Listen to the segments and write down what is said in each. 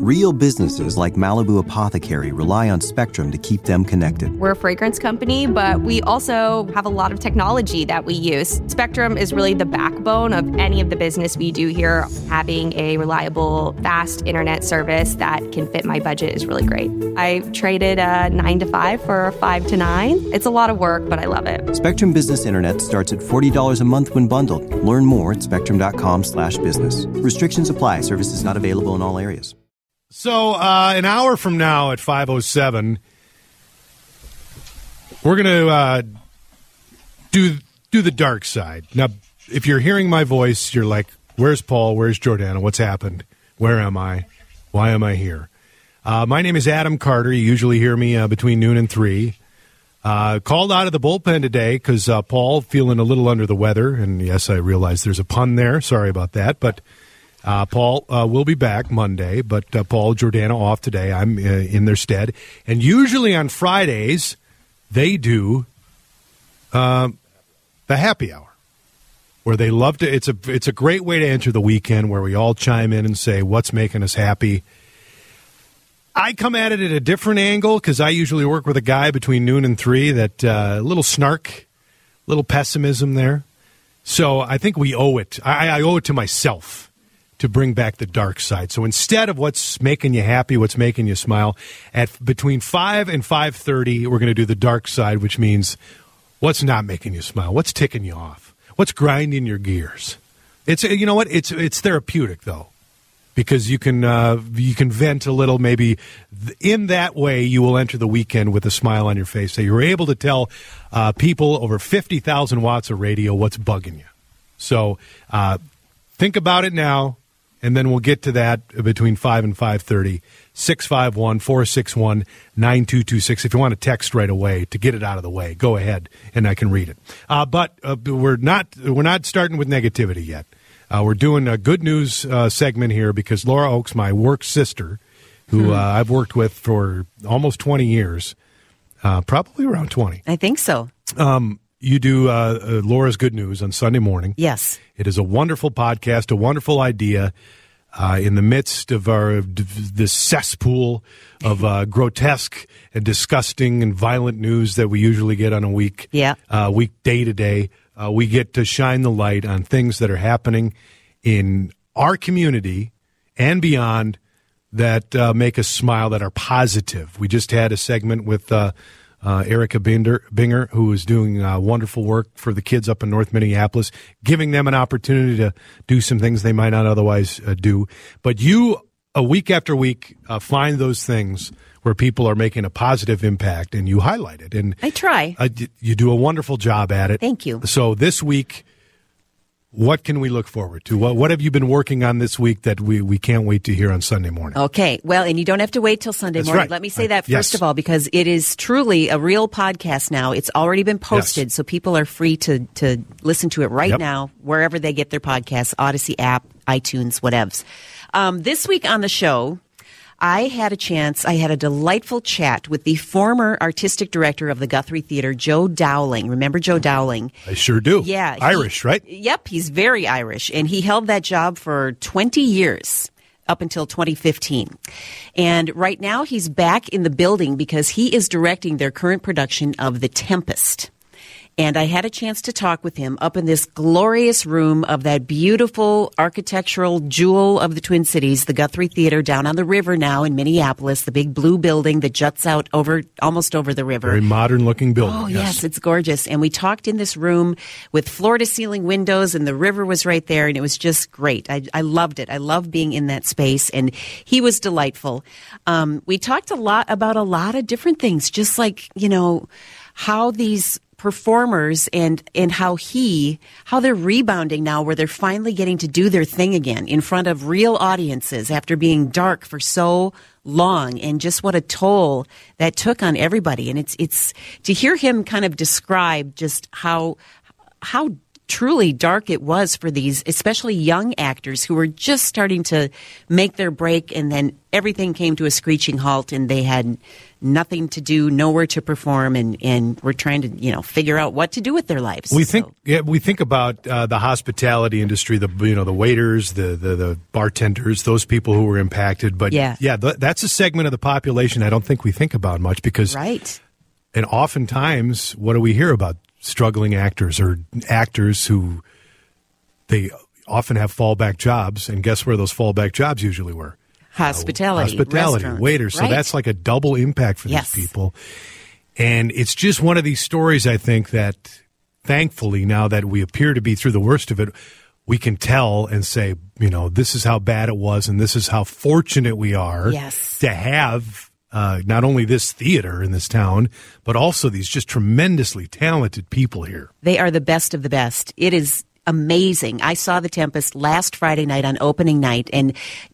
Real businesses like Malibu Apothecary rely on Spectrum to keep them connected. We're a fragrance company, but we also have a lot of technology that we use. Spectrum is really the backbone of any of the business we do here. Having a reliable, fast internet service that can fit my budget is really great. I traded a 9 to 5 for a 5 to 9. It's a lot of work, but I love it. Spectrum Business Internet starts at $40 a month when bundled. Learn more at spectrum.com/business. Restrictions apply. Services not available in all areas. So an hour from now at 5:07, we're going to do the dark side. Now, if you're hearing my voice, you're like, where's Paul? Where's Jordana? What's happened? Where am I? Why am I here? My name is Adam Carter. You usually hear me between noon and 3. Called out of the bullpen today because Paul feeling a little under the weather. And, yes, I realize there's a pun there. Sorry about that. But Paul will be back Monday, but Paul, Jordana off today. I'm in their stead. And usually on Fridays, they do the happy hour, where they love to. It's a great way to enter the weekend, where we all chime in and say what's making us happy. I come at it at a different angle because I usually work with a guy between noon and 3. That little snark, little pessimism there. So I think we owe it. I owe it to myself to bring back the dark side. So instead of what's making you happy, what's making you smile, at between 5 and 5:30, we're going to do the dark side, which means what's not making you smile, what's ticking you off, what's grinding your gears. It's, you know what, it's therapeutic though, because you can vent a little. Maybe in that way you will enter the weekend with a smile on your face. So you're able to tell people over 50,000 watts of radio what's bugging you. So think about it now. And then we'll get to that between 5 and 5:30, 651-461-9226. If you want to text right away to get it out of the way, go ahead, and I can read it. But we're not starting with negativity yet. We're doing a good news segment here because Laura Oakes, my work sister, who I've worked with for almost 20 years, probably around 20. I think so. You do Laura's Good News on Sunday morning. Yes. It is a wonderful podcast, a wonderful idea in the midst of this cesspool of grotesque and disgusting and violent news that we usually get on a weekday to day. We get to shine the light on things that are happening in our community and beyond that make us smile, that are positive. We just had a segment with Erica Binger, who is doing wonderful work for the kids up in North Minneapolis, giving them an opportunity to do some things they might not otherwise do. But you, week after week, find those things where people are making a positive impact, and you highlight it. And I try. You do a wonderful job at it. Thank you. So this week, what can we look forward to? What have you been working on this week that we can't wait to hear on Sunday morning? Okay. Well, and you don't have to wait till Sunday morning. Right. Let me say that first of all, because it is truly a real podcast now. It's already been posted, so people are free to listen to it right now, wherever they get their podcasts, Odyssey app, iTunes, whatevs. This week on the show, I had a delightful chat with the former artistic director of the Guthrie Theater, Joe Dowling. Remember Joe Dowling? I sure do. Yeah. Irish, right? Yep, he's very Irish, and he held that job for 20 years, up until 2015. And right now he's back in the building because he is directing their current production of The Tempest. And I had a chance to talk with him up in this glorious room of that beautiful architectural jewel of the Twin Cities, the Guthrie Theater down on the river now in Minneapolis, the big blue building that juts out almost over the river. Very modern-looking building. Oh, yes, it's gorgeous. And we talked in this room with floor-to-ceiling windows, and the river was right there, and it was just great. I loved it. I love being in that space, and he was delightful. We talked a lot about a lot of different things, just like, how these performers and how they're rebounding now, where they're finally getting to do their thing again in front of real audiences after being dark for so long, and just what a toll that took on everybody. And it's to hear him kind of describe just how truly dark it was for these, especially young actors who were just starting to make their break, and then everything came to a screeching halt, and they had nothing to do, nowhere to perform, and were trying to, figure out what to do with their lives. We think about the hospitality industry, the waiters, the bartenders, those people who were impacted. But that's a segment of the population I don't think we think about much because, right. And oftentimes, what do we hear about? Struggling actors or actors who they often have fallback jobs, and guess where those fallback jobs usually were? Hospitality, waiters. Right. So that's like a double impact for these people. And it's just one of these stories, I think, that thankfully, now that we appear to be through the worst of it, we can tell and say, this is how bad it was, and this is how fortunate we are to have not only this theater in this town, but also these just tremendously talented people here. They are the best of the best. It is amazing. I saw The Tempest last Friday night on opening night, and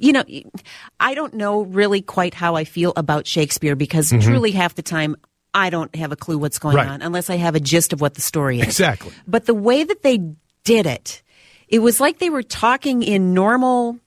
I don't know really quite how I feel about Shakespeare because truly half the time I don't have a clue what's going on unless I have a gist of what the story is. Exactly. But the way that they did it, it was like they were talking in normal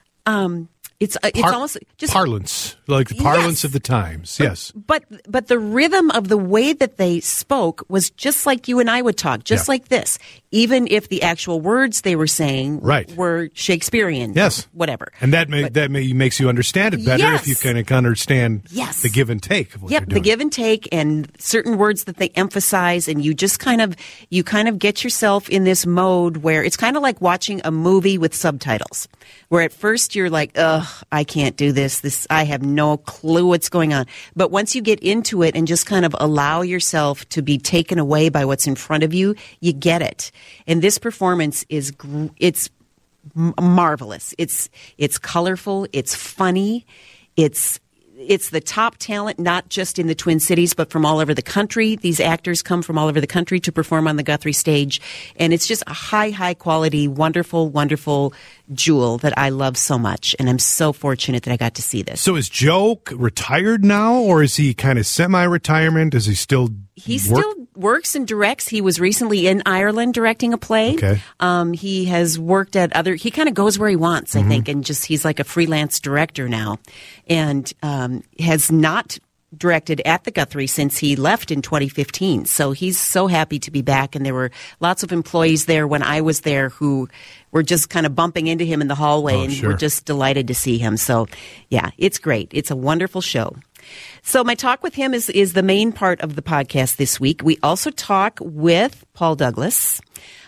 It's almost just parlance, like the parlance of the times. Yes, but the rhythm of the way that they spoke was just like you and I would talk, just like this. Even if the actual words they were saying were Shakespearean, whatever. And that makes you understand it better if you can understand the give and take of what they're doing. The give and take and certain words that they emphasize, and you just kind of get yourself in this mode where it's kind of like watching a movie with subtitles, where at first you're like, ugh, I can't do this. I have no clue what's going on. But once you get into it and just kind of allow yourself to be taken away by what's in front of you, you get it. And this performance it's marvelous. It's colorful. It's funny. It's the top talent, not just in the Twin Cities, but from all over the country. These actors come from all over the country to perform on the Guthrie stage. And it's just a high quality, wonderful, wonderful jewel that I love so much. And I'm so fortunate that I got to see this. So is Joe retired now, or is he kind of semi-retirement? Does he still still works and directs. He was recently in Ireland directing a play. Okay. He has worked at he kind of goes where he wants, I think, and he's like a freelance director now. And has not directed at the Guthrie since he left in 2015. So he's so happy to be back. And there were lots of employees there when I was there who were just kind of bumping into him in the hallway and were just delighted to see him. So, yeah, it's great. It's a wonderful show. So my talk with him is the main part of the podcast this week. We also talk with Paul Douglas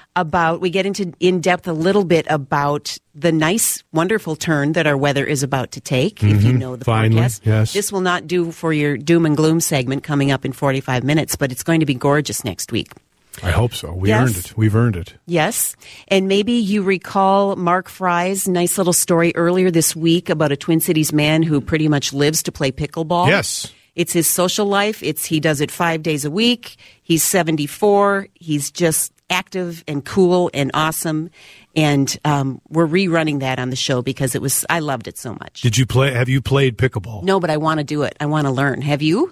we get into in depth a little bit about the nice, wonderful turn that our weather is about to take. If you know the forecast, this will not do for your doom and gloom segment coming up in 45 minutes, but it's going to be gorgeous next week. I hope so. Earned it. We've earned it. Yes. And maybe you recall Mark Fry's nice little story earlier this week about a Twin Cities man who pretty much lives to play pickleball. Yes. It's his social life. He does it 5 days a week. He's 74. He's just active and cool and awesome. And we're rerunning that on the show because I loved it so much. Have you played pickleball? No, but I want to do it. I want to learn. Have you?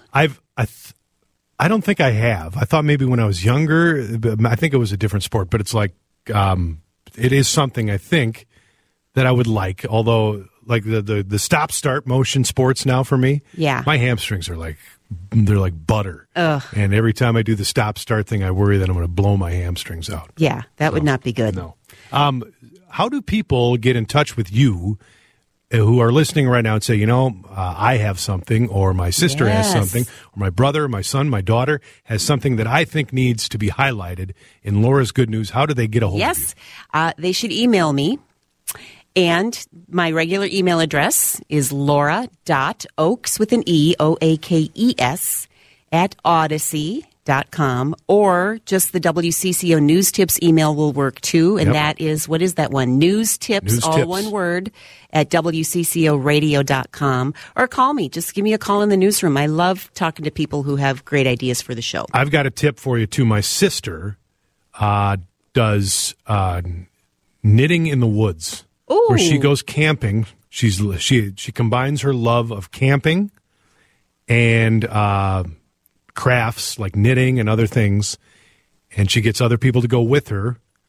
I don't think I have. I thought maybe when I was younger, I think it was a different sport, but it's like, it is something I think that I would like, although like the stop-start motion sports now for me, my hamstrings are they're like butter. Ugh. And every time I do the stop-start thing, I worry that I'm going to blow my hamstrings out. Yeah, that would not be good. No. How do people get in touch with you who are listening right now and say, I have something, or my sister has something, or my brother, my son, my daughter has something that I think needs to be highlighted in Laura's Good News? How do they get a hold of you? They should email me. And my regular email address is laura.oakes with an E, O-A-K-E-S, @odyssey.com, or just the WCCO News Tips email will work too. And that is, what is that one? News Tips, one word, at WCCOradio.com. Or call me. Just give me a call in the newsroom. I love talking to people who have great ideas for the show. I've got a tip for you too. My sister does knitting in the woods. Ooh. Where she goes camping. She combines her love of camping and crafts like knitting and other things, and she gets other people to go with her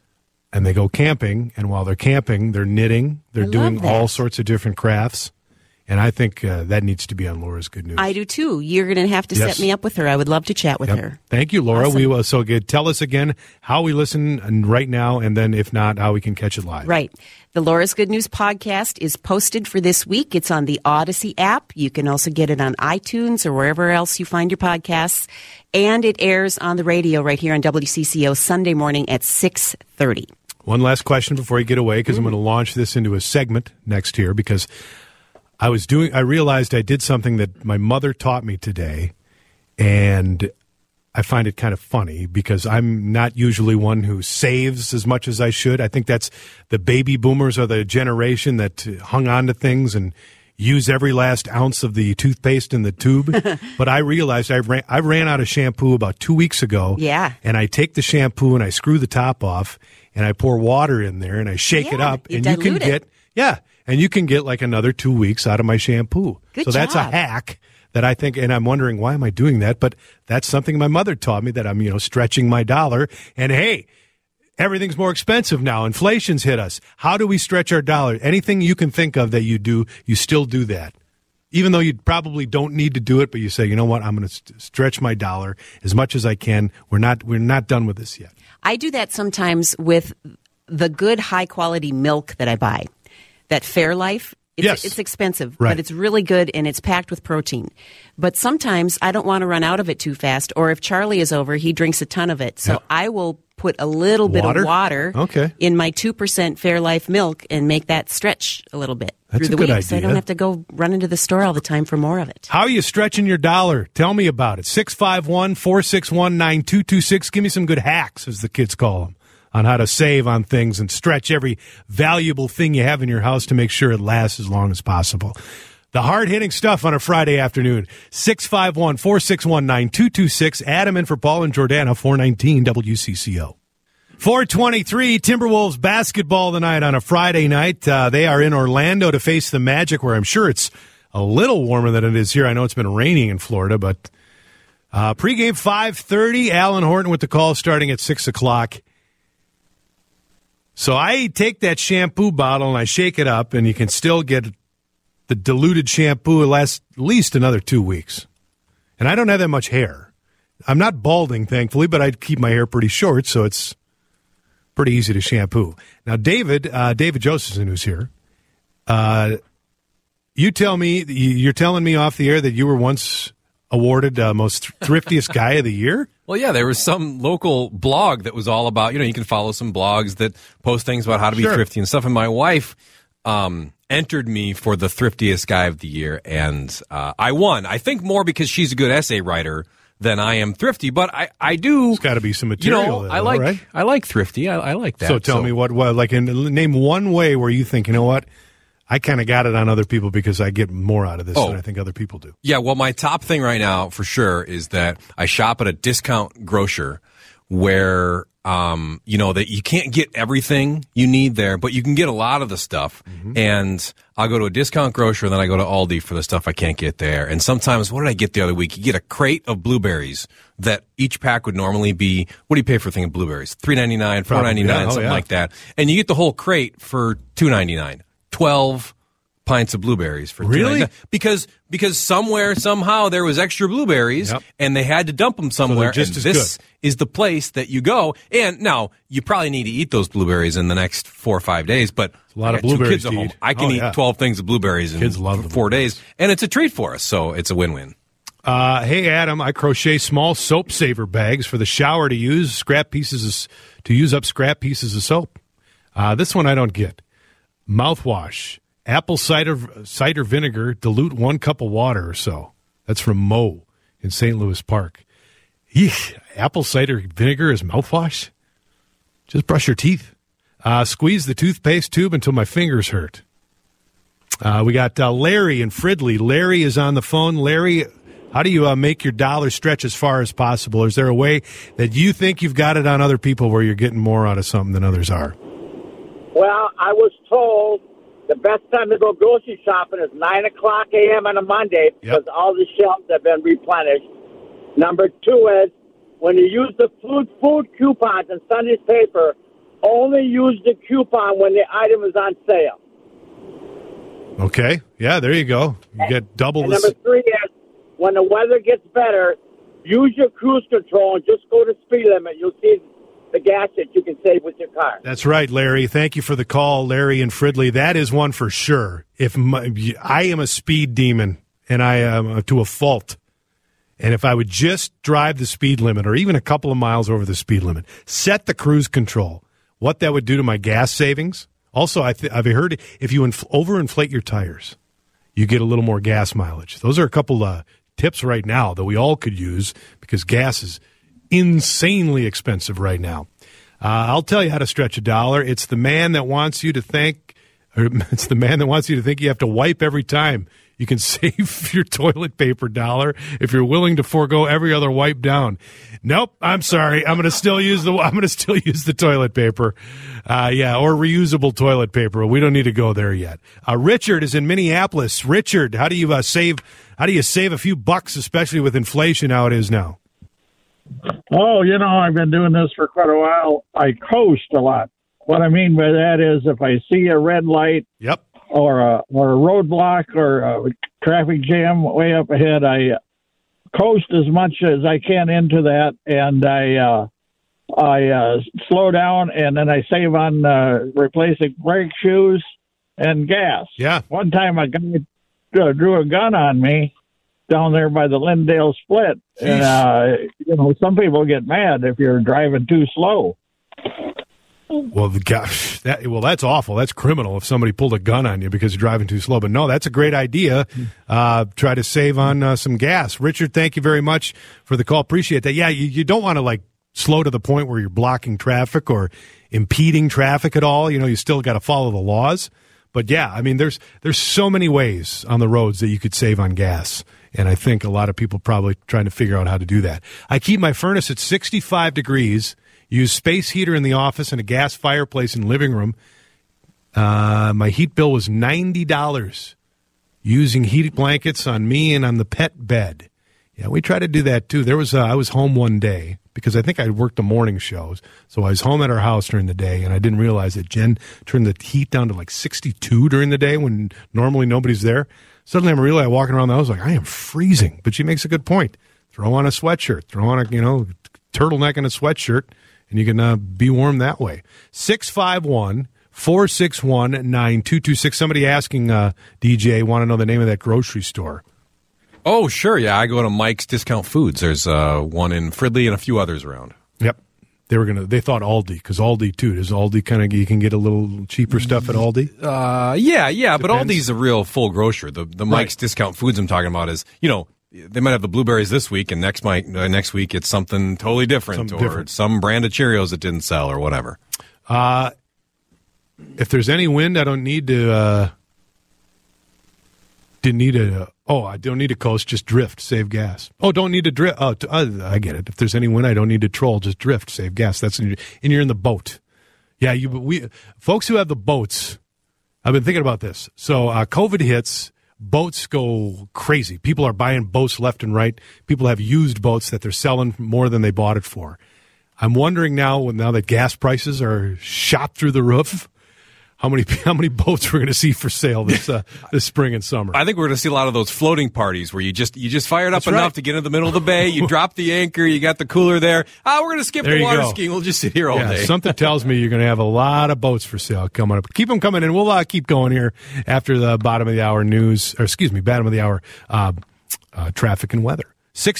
and they go camping, and while they're camping, they're knitting. They're doing all sorts of different crafts. And I think that needs to be on Laura's Good News. I do, too. You're going to have to set me up with her. I would love to chat with her. Thank you, Laura. Awesome. We will. So tell us again how we listen right now, and then if not, how we can catch it live. Right. The Laura's Good News podcast is posted for this week. It's on the Odyssey app. You can also get it on iTunes or wherever else you find your podcasts. And it airs on the radio right here on WCCO Sunday morning at 6:30. One last question before you get away, because I'm going to launch this into a segment next here, because I realized I did something that my mother taught me today, and I find it kind of funny because I'm not usually one who saves as much as I should. I think that's the baby boomers are the generation that hung on to things and use every last ounce of the toothpaste in the tube. But I realized I ran out of shampoo about 2 weeks ago. Yeah. And I take the shampoo and I screw the top off and I pour water in there and I shake it up. And you can get, and you can get like another 2 weeks out of my shampoo. Good so that's a job. hack that I think, and I'm wondering, why am I doing that? But that's something my mother taught me, that I'm, stretching my dollar. And hey, everything's more expensive now. Inflation's hit us. How do we stretch our dollar? Anything you can think of that you do, you still do that. Even though you probably don't need to do it, but you say, you know what, I'm going to stretch my dollar as much as I can. We're not done with this yet. I do that sometimes with the good high quality milk that I buy. That Fairlife, it's expensive, right, but it's really good and it's packed with protein. But sometimes I don't want to run out of it too fast, or if Charlie is over, he drinks a ton of it. So I will put a little bit of water in my 2% Fairlife milk and make that stretch a little bit through the week, so I don't have to go run into the store all the time for more of it. How are you stretching your dollar? Tell me about it. 651-461-9226. Give me some good hacks, as the kids call them, on how to save on things and stretch every valuable thing you have in your house to make sure it lasts as long as possible. The hard-hitting stuff on a Friday afternoon. 651-461-9226. Adam in for Paul and Jordana, 419 WCCO. 423, Timberwolves basketball tonight on a Friday night. They are in Orlando to face the Magic, where I'm sure it's a little warmer than it is here. I know it's been raining in Florida, but pregame 5:30. Alan Horton with the call starting at 6 o'clock. So I take that shampoo bottle and I shake it up, and you can still get the diluted shampoo. It lasts at least another 2 weeks. And I don't have that much hair. I'm not balding, thankfully, but I keep my hair pretty short, so it's pretty easy to shampoo. Now, David Josephson, who's here, you're telling me off the air that you were once awarded most thriftiest guy of the year? Well, yeah, there was some local blog that was all about, you can follow some blogs that post things about how to be thrifty and stuff. And my wife entered me for the thriftiest guy of the year, and I won. I think more because she's a good essay writer than I am thrifty, but I do. It's got to be some material. I like thrifty. I like that. So tell me what name one way where you think, you know what, I kind of got it on other people because I get more out of this than I think other people do. Yeah, well, my top thing right now for sure is that I shop at a discount grocer where, that you can't get everything you need there, but you can get a lot of the stuff. Mm-hmm. And I'll go to a discount grocer, and then I go to Aldi for the stuff I can't get there. And sometimes, what did I get the other week? You get a crate of blueberries that each pack would normally be, what do you pay for a thing of blueberries? $3.99, $4.99, something like that. And you get the whole crate for $2.99. 12 pints of blueberries for really? Because somewhere, somehow, there was extra blueberries, and they had to dump them somewhere, so and this is the place that you go. And now, you probably need to eat those blueberries in the next 4 or 5 days, but a lot of blueberries at home. I can eat 12 things of blueberries in 4 days, and it's a treat for us, so it's a win-win. Hey, Adam, I crochet small soap saver bags for the shower to use up scrap pieces of soap. This one I don't get. Mouthwash, apple cider vinegar, dilute 1 cup of water or so. That's from Mo in St. Louis Park. Eesh, apple cider vinegar is mouthwash? Just brush your teeth. Squeeze the toothpaste tube until my fingers hurt. We got Larry in Fridley. Larry is on the phone. Larry, how do you make your dollar stretch as far as possible? Is there a way that you think you've got it on other people where you're getting more out of something than others are? Well, I was told the best time to go grocery shopping is 9 o'clock a.m. on a Monday because all the shelves have been replenished. Number 2 is when you use the food coupons in Sunday's paper, only use the coupon when the item is on sale. Okay. Yeah, there you go. You get double And this. number 3 is, when the weather gets better, use your cruise control and just go to speed limit. You'll see the gas that you can save with your car. That's right, Larry. Thank you for the call, Larry and Fridley. That is one for sure. I am a speed demon, and I am to a fault. And if I would just drive the speed limit or even a couple of miles over the speed limit, set the cruise control, what that would do to my gas savings. Also, I've heard if you overinflate your tires, you get a little more gas mileage. Those are a couple tips right now that we all could use because gas is insanely expensive right now. I'll tell you how to stretch a dollar. It's the man that wants you to think you have to wipe every time. You can save your toilet paper dollar if you're willing to forego every other wipe down. Nope, I'm sorry. I'm going to still use the toilet paper. Or reusable toilet paper. We don't need to go there yet. Richard is in Minneapolis. Richard, how do you save a few bucks, especially with inflation how it is now? Oh, I've been doing this for quite a while. I coast a lot. What I mean by that is if I see a red light or a roadblock or a traffic jam way up ahead, I coast as much as I can into that, and I slow down, and then I save on replacing brake shoes and gas. Yeah. One time a guy drew a gun on me down there by the Lindale Split. And, some people get mad if you're driving too slow. Well, that's awful. That's criminal if somebody pulled a gun on you because you're driving too slow. But no, that's a great idea. Try to save on some gas. Richard, thank you very much for the call. Appreciate that. Yeah, you don't want to slow to the point where you're blocking traffic or impeding traffic at all. You still got to follow the laws. But yeah, I mean, there's so many ways on the roads that you could save on gas. And I think a lot of people probably trying to figure out how to do that. I keep my furnace at 65 degrees, use space heater in the office and a gas fireplace in the living room. My heat bill was $90 using heated blankets on me and on the pet bed. Yeah, we try to do that too. I was home one day because I think I worked the morning shows. So I was home at our house during the day, and I didn't realize that Jen turned the heat down to 62 during the day when normally nobody's there. Suddenly I'm really walking around the house I am freezing. But she makes a good point. Throw on a sweatshirt. Throw on a turtleneck and a sweatshirt, and you can be warm that way. 651-461-9226. Somebody asking DJ, want to know the name of that grocery store. Oh, sure. Yeah, I go to Mike's Discount Foods. There's one in Fridley and a few others around. Yep. They thought Aldi, because Aldi too. Does Aldi you can get a little cheaper stuff at Aldi? Yeah. Depends. But Aldi's a real full grocer. The Mike's Discount Foods I'm talking about is, they might have the blueberries this week, and next week it's something totally different, some brand of Cheerios that didn't sell or whatever. If there's any wind, I don't need to. I don't need to coast, just drift, save gas. Oh, don't need to drift. Oh, I get it. If there's any wind, I don't need to troll, just drift, save gas. That's and you're in the boat. Yeah, folks who have the boats. I've been thinking about this. So COVID hits, boats go crazy. People are buying boats left and right. People have used boats that they're selling more than they bought it for. I'm wondering now that gas prices are shot through the roof, how many boats we're going to see for sale this spring and summer. I think we're going to see a lot of those floating parties where you just fire it up enough to get in the middle of the bay. You drop the anchor. You got the cooler there. We're going to skip the water skiing. We'll just sit here all day. Something tells me you're going to have a lot of boats for sale coming up. Keep them coming in. We'll keep going here after the bottom of the hour traffic and weather.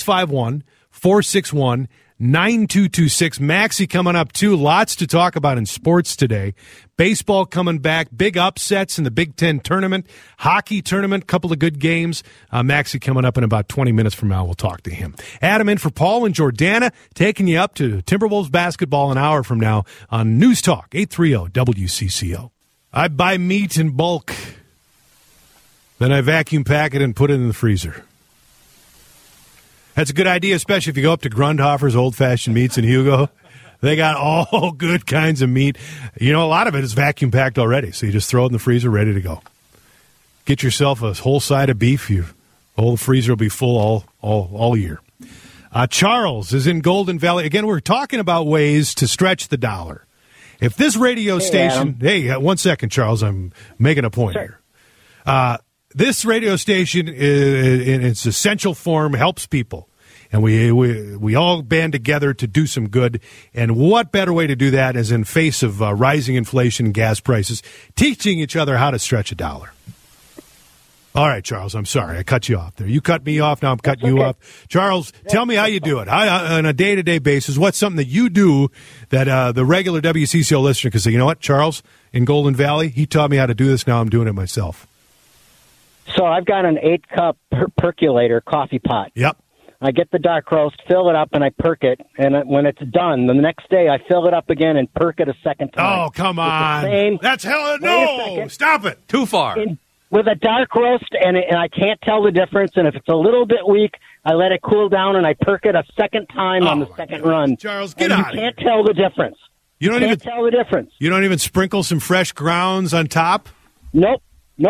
651-461-9226. Maxie coming up, too. Lots to talk about in sports today. Baseball coming back. Big upsets in the Big Ten tournament. Hockey tournament. Couple of good games. Maxie coming up in about 20 minutes from now. We'll talk to him. Adam in for Paul and Jordana, taking you up to Timberwolves basketball an hour from now on News Talk 830 WCCO. I buy meat in bulk. Then I vacuum pack it and put it in the freezer. That's a good idea, especially if you go up to Grundhofer's Old Fashioned Meats in Hugo. They got all good kinds of meat. A lot of it is vacuum packed already, so you just throw it in the freezer, ready to go. Get yourself a whole side of beef. The whole freezer will be full all year. Charles is in Golden Valley. Again, we're talking about ways to stretch the dollar. If this radio station, hey, 1 second, Charles, I'm making a point here. This radio station, in its essential form, helps people. And we all band together to do some good. And what better way to do that is in face of rising inflation and gas prices, teaching each other how to stretch a dollar. All right, Charles, I'm sorry. I cut you off there. You cut me off. Now I'm cutting you off. Charles, tell me how you do it. On a day-to-day basis, what's something that you do that the regular WCCO listener can say, you know what, Charles, in Golden Valley, he taught me how to do this. Now I'm doing it myself. So I've got an 8-cup percolator coffee pot. Yep. I get the dark roast, fill it up, and I perk it. And when it's done, the next day I fill it up again and perk it a second time. Oh, come on. That's hell. No, stop it. Too far. With a dark roast, and I can't tell the difference. And if it's a little bit weak, I let it cool down, and I perk it a second time on the second run. Charles, get out of here. You can't tell the difference. You can't tell the difference. You don't even sprinkle some fresh grounds on top? Nope.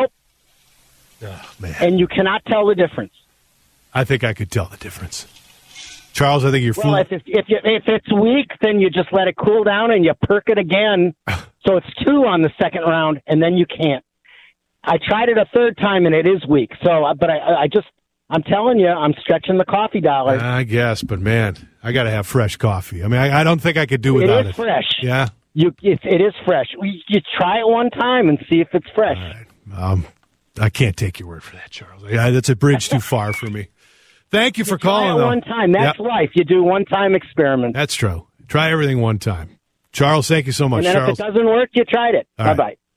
Oh, man. And you cannot tell the difference. I think I could tell the difference. Charles, I think you're fooling. Well, if it's weak, then you just let it cool down and you perk it again. So it's 2 on the second round, and then you can't. I tried it a third time, and it is weak. So, but I'm telling you, I'm stretching the coffee dollar. I guess, but man, I got to have fresh coffee. I mean, I don't think I could do without it. It is fresh. Yeah. It is fresh. You try it one time and see if it's fresh. All right. I can't take your word for that, Charles. That's a bridge too far for me. Thank you for calling, though. One time. That's life. You do one-time experiments. That's true. Try everything one time. Charles, thank you so much, and then Charles. If it doesn't work, you tried it. All Bye-bye. Right.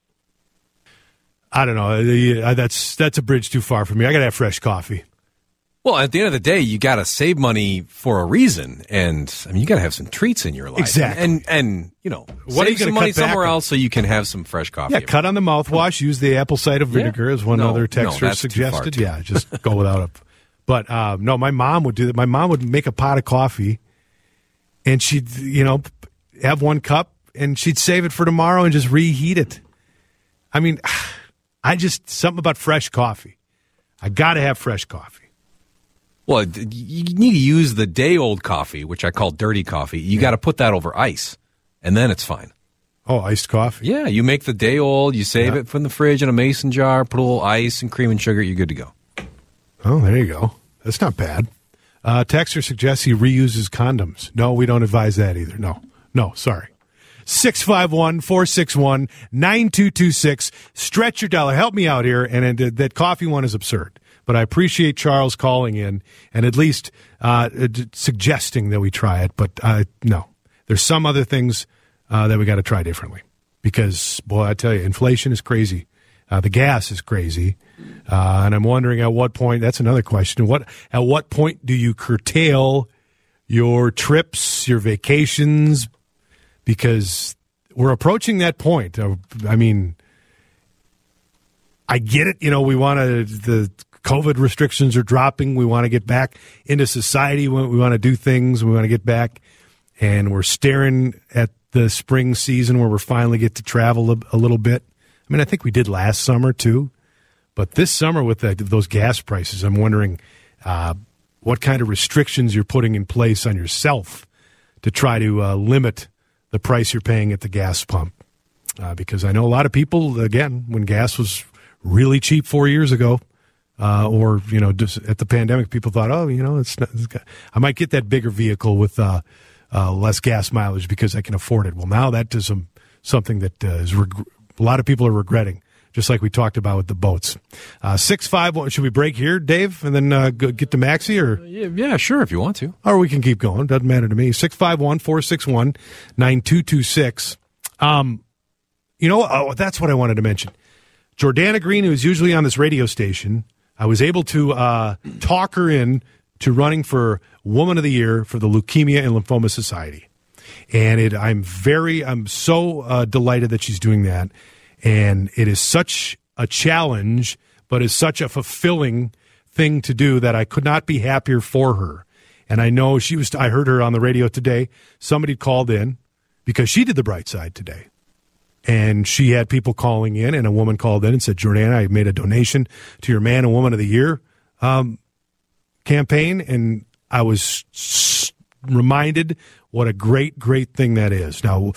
I don't know. That's a bridge too far for me. I got to have fresh coffee. Well, at the end of the day, you got to save money for a reason, and I mean, you got to have some treats in your life. Exactly. And you know, what save some money somewhere else so you can have some fresh coffee. Yeah, cut on the mouthwash. Use the apple cider vinegar, as one other texter suggested. Yeah, just go without it. But no, my mom would do that. My mom would make a pot of coffee, and she'd have 1 cup, and she'd save it for tomorrow and just reheat it. I mean, something about fresh coffee. I got to have fresh coffee. Well, you need to use the day-old coffee, which I call dirty coffee. You got to put that over ice, and then it's fine. Oh, iced coffee? Yeah, you make the day-old, you save it from the fridge in a mason jar, put a little ice and cream and sugar, you're good to go. Oh, there you go. That's not bad. Texter suggests he reuses condoms. No, we don't advise that either. No, sorry. 651-461-9226. Stretch your dollar. Help me out here, and that coffee one is absurd. But I appreciate Charles calling in and at least suggesting that we try it. But no, there's some other things that we got to try differently because, boy, I tell you, inflation is crazy. The gas is crazy. And I'm wondering at what point, that's another question, at what point do you curtail your trips, your vacations? Because we're approaching that point. I mean, I get it. We want the COVID restrictions are dropping. We want to get back into society. We want to do things. We want to get back. And we're staring at the spring season where we finally get to travel a little bit. I mean, I think we did last summer too. But this summer with those gas prices, I'm wondering what kind of restrictions you're putting in place on yourself to try to limit the price you're paying at the gas pump. Because I know a lot of people, again, when gas was really cheap 4 years ago, or just at the pandemic, people thought, I might get that bigger vehicle with less gas mileage because I can afford it. Well, now that is something that a lot of people are regretting, just like we talked about with the boats. 651. Should we break here, Dave, and then get to Maxie? Or yeah, sure, if you want to. Or we can keep going. Doesn't matter to me. 651-461-9226. That's what I wanted to mention. Jordana Green, who is usually on this radio station, I was able to talk her in to running for Woman of the Year for the Leukemia and Lymphoma Society. And I'm so delighted that she's doing that. And it is such a challenge, but is such a fulfilling thing to do that I could not be happier for her. And I know I heard her on the radio today. Somebody called in because she did the Bright Side today. And she had people calling in, and a woman called in and said, Jordana, I made a donation to your Man and Woman of the Year campaign, and I was reminded what a great, great thing that is. Now,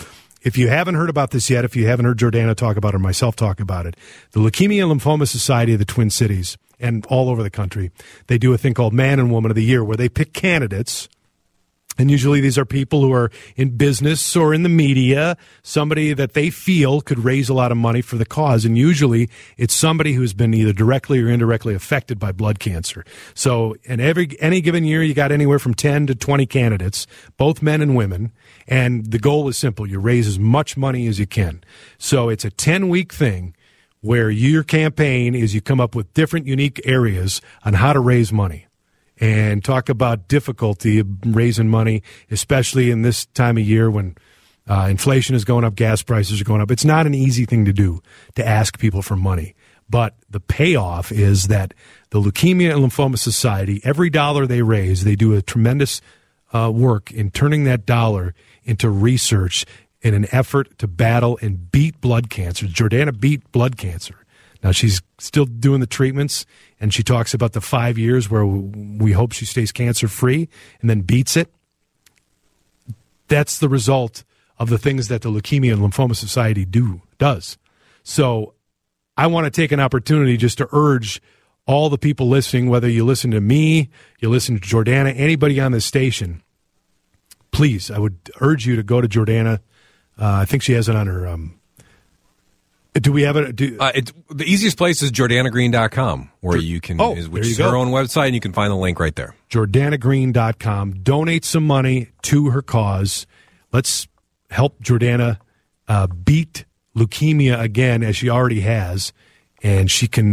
if you haven't heard about this yet, if you haven't heard Jordana talk about it or myself talk about it, the Leukemia and Lymphoma Society of the Twin Cities and all over the country, they do a thing called Man and Woman of the Year where they pick candidates. And usually these are people who are in business or in the media, somebody that they feel could raise a lot of money for the cause. And usually it's somebody who's been either directly or indirectly affected by blood cancer. So in any given year, you got anywhere from 10 to 20 candidates, both men and women. And the goal is simple. You raise as much money as you can. So it's a 10-week thing where your campaign is you come up with different unique areas on how to raise money. And talk about difficulty of raising money, especially in this time of year when inflation is going up, gas prices are going up. It's not an easy thing to do, to ask people for money. But the payoff is that the Leukemia and Lymphoma Society, every dollar they raise, they do a tremendous work in turning that dollar into research in an effort to battle and beat blood cancer. Jordana beat blood cancer. Now, she's still doing the treatments, and she talks about the 5 years where we hope she stays cancer-free and then beats it. That's the result of the things that the Leukemia and Lymphoma Society does. So I want to take an opportunity just to urge all the people listening, whether you listen to me, you listen to Jordana, anybody on this station, please, I would urge you to go to Jordana. I think she has it on her do we have it? The easiest place is JordanaGreen.com, where you can, which is her own website, and you can find the link right there. JordanaGreen.com. Donate some money to her cause. Let's help Jordana beat leukemia again, as she already has, and she can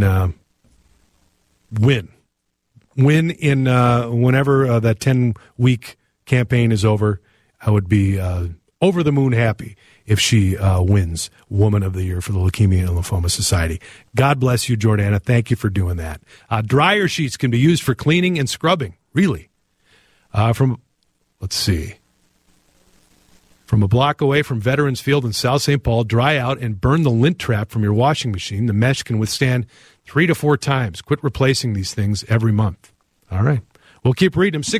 win. Win in whenever that 10-week campaign is over. I would be over the moon happy if she wins Woman of the Year for the Leukemia and Lymphoma Society. God bless you, Jordana. Thank you for doing that. Dryer sheets can be used for cleaning and scrubbing, really. From a block away from Veterans Field in South St. Paul, dry out and burn the lint trap from your washing machine. The mesh can withstand 3 to 4 times. Quit replacing these things every month. All right. We'll keep reading them.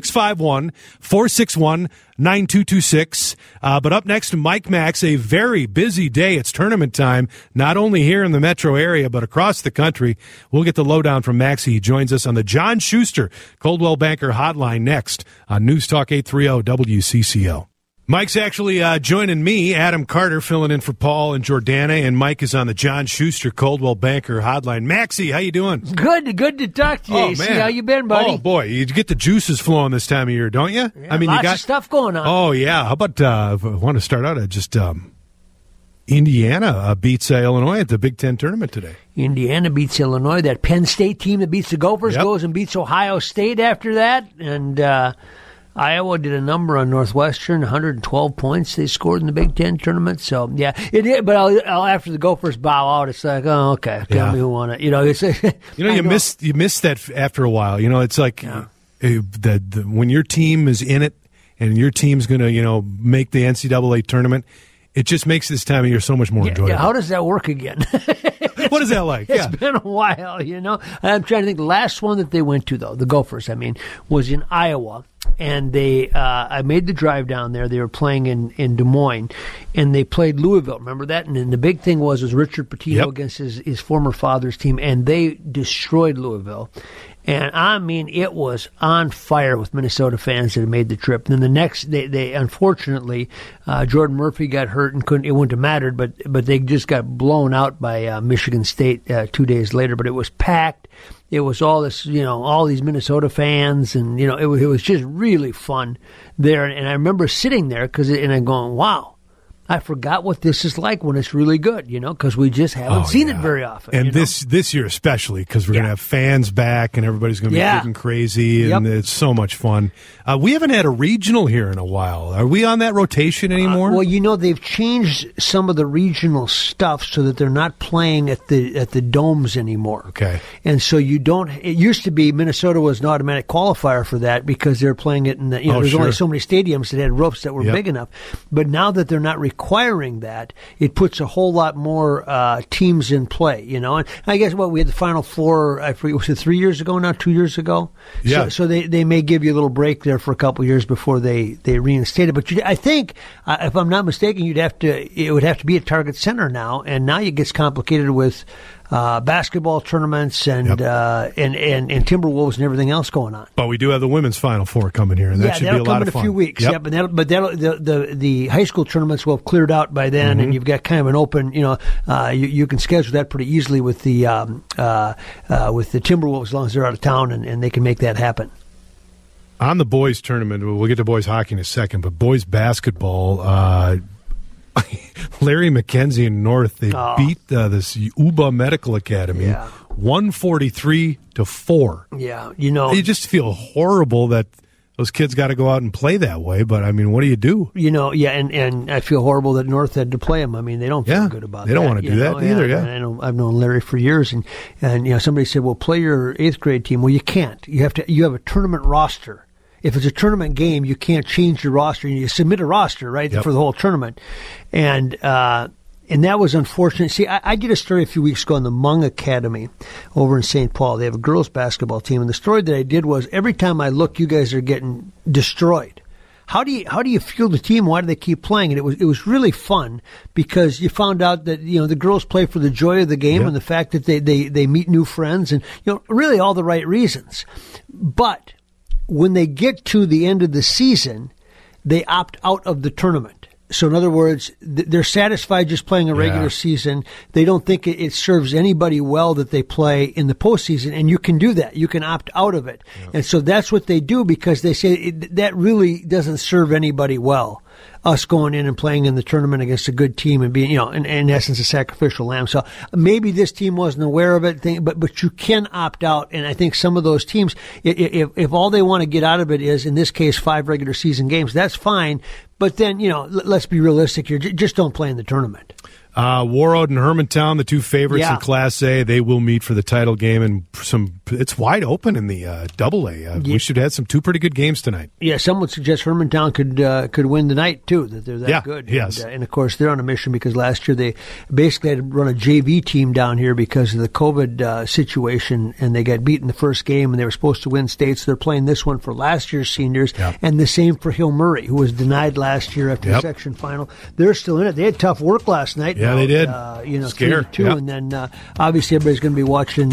651-461-9226. But up next, Mike Max, a very busy day. It's tournament time, not only here in the metro area, but across the country. We'll get the lowdown from Maxie. He joins us on the John Schuster Coldwell Banker Hotline next on News Talk 830 WCCO. Mike's actually joining me, Adam Carter, filling in for Paul and Jordana, and Mike is on the John Schuster Coldwell Banker Hotline. Maxie, how you doing? Good to talk to you. Oh, See how you been, buddy? Oh, boy, you get the juices flowing this time of year, don't you? Yeah, lots of stuff going on. Oh, yeah. How about, I want to start out at just Indiana beats Illinois at the Big Ten tournament today. Indiana beats Illinois. That Penn State team that beats the Gophers goes and beats Ohio State after that, and Iowa did a number on Northwestern, 112 points they scored in the Big Ten tournament. So, yeah, it is. But after the Gophers bow out, it's like, oh, okay, tell me who won it. You miss that after a while. It's like when your team is in it and your team's going to, make the NCAA tournament, it just makes this time of year so much more enjoyable. Yeah, how does that work again? What is that like? It's been a while, I'm trying to think. The last one that they went to, though, the Gophers, was in Iowa. And I made the drive down there. They were playing in Des Moines, and they played Louisville. Remember that? And then the big thing was Richard Pitino against his former father's team, and they destroyed Louisville. And it was on fire with Minnesota fans that had made the trip. And then the next, they unfortunately, Jordan Murphy got hurt and it wouldn't have mattered, but they just got blown out by Michigan State 2 days later. But it was packed. It was all this, all these Minnesota fans, and it was just really fun there. And I remember sitting there and I'm going, wow. I forgot what this is like when it's really good, because we just haven't seen it very often. And this year especially, because we're going to have fans back and everybody's going to be getting crazy, and it's so much fun. We haven't had a regional here in a while. Are we on that rotation anymore? Well, they've changed some of the regional stuff so that they're not playing at the domes anymore. Okay. And so you don't. It used to be Minnesota was an automatic qualifier for that because there playing it in the. There's only so many stadiums that had ropes that were big enough. But now that they're not required requiring that, it puts a whole lot more teams in play, you know. And I guess we had the Final Four, I forget, was it 3 years ago now, 2 years ago? Yeah. So they may give you a little break there for a couple of years before they reinstate it. But I think, if I'm not mistaken, it would have to be at Target Center now, and now it gets complicated with basketball tournaments and Timberwolves and everything else going on. But we do have the women's Final Four coming here, and that should be a lot of fun. That'll come in a few weeks. Yep. But the high school tournaments will have cleared out by then, and you've got kind of an open. You can schedule that pretty easily with the Timberwolves as long as they're out of town, and they can make that happen. On the boys tournament, we'll get to boys hockey in a second, but boys basketball. Larry McKenzie and North, they beat this Uba Medical Academy 143-4. Yeah, you just feel horrible that those kids got to go out and play that way. But I mean, what do you do? And I feel horrible that North had to play them. I mean, they don't feel good about that. They don't want to do that either. Yeah, I've known Larry for years, and somebody said, "Well, play your 8th grade team." Well, you can't. You have a tournament roster. If it's a tournament game, you can't change your roster. You submit a roster, right, for the whole tournament. And that was unfortunate. See, I did a story a few weeks ago on the Hmong Academy over in St. Paul. They have a girls basketball team. And the story that I did was, every time I look, you guys are getting destroyed. How do you feel the team? Why do they keep playing? And it was really fun, because you found out that the girls play for the joy of the game and the fact that they meet new friends, and really all the right reasons. But when they get to the end of the season, they opt out of the tournament. So in other words, they're satisfied just playing a regular season. They don't think it serves anybody well that they play in the postseason, and you can do that. You can opt out of it. Yeah. And so that's what they do, because they say that really doesn't serve anybody well, us going in and playing in the tournament against a good team and being, in essence, a sacrificial lamb. So maybe this team wasn't aware of it, but you can opt out. And I think some of those teams, if all they want to get out of it is, in this case, 5 regular season games, that's fine. But then, let's be realistic here. Just don't play in the tournament. Warroad and Hermantown, the two favorites in Class A, they will meet for the title game, and it's wide open in the Double A. We should have two pretty good games tonight. Yeah, some would suggest Hermantown could win tonight too. That they're that good. Yes, and of course they're on a mission, because last year they basically had to run a JV team down here because of the COVID situation, and they got beat in the first game, and they were supposed to win state. So they're playing this one for last year's seniors, and the same for Hill Murray, who was denied last year after the section final. They're still in it. They had tough work last night. Yeah, they did. 3-2, and then obviously everybody's going to be watching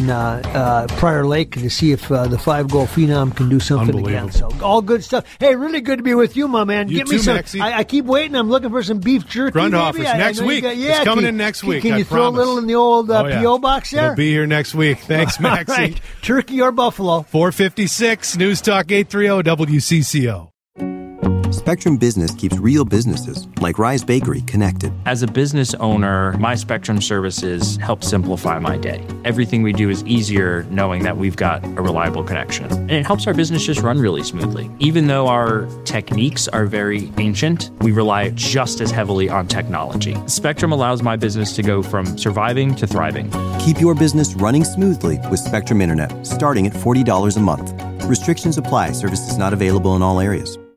Prior Lake to see if the 5-goal phenom can do something again. So all good stuff. Hey, really good to be with you, my man. You Get too, me some. Maxie. I keep waiting. I'm looking for some beef jerky. Grundhoffers next week. It's coming in next week. Can you throw a little in the old P.O. box there? It'll be here next week. Thanks, Maxie. Right. Turkey or buffalo? 456 News Talk 830 WCCO. Spectrum Business keeps real businesses, like Rise Bakery, connected. As a business owner, my Spectrum services help simplify my day. Everything we do is easier knowing that we've got a reliable connection. And it helps our business just run really smoothly. Even though our techniques are very ancient, we rely just as heavily on technology. Spectrum allows my business to go from surviving to thriving. Keep your business running smoothly with Spectrum Internet, starting at $40 a month. Restrictions apply. Services not available in all areas.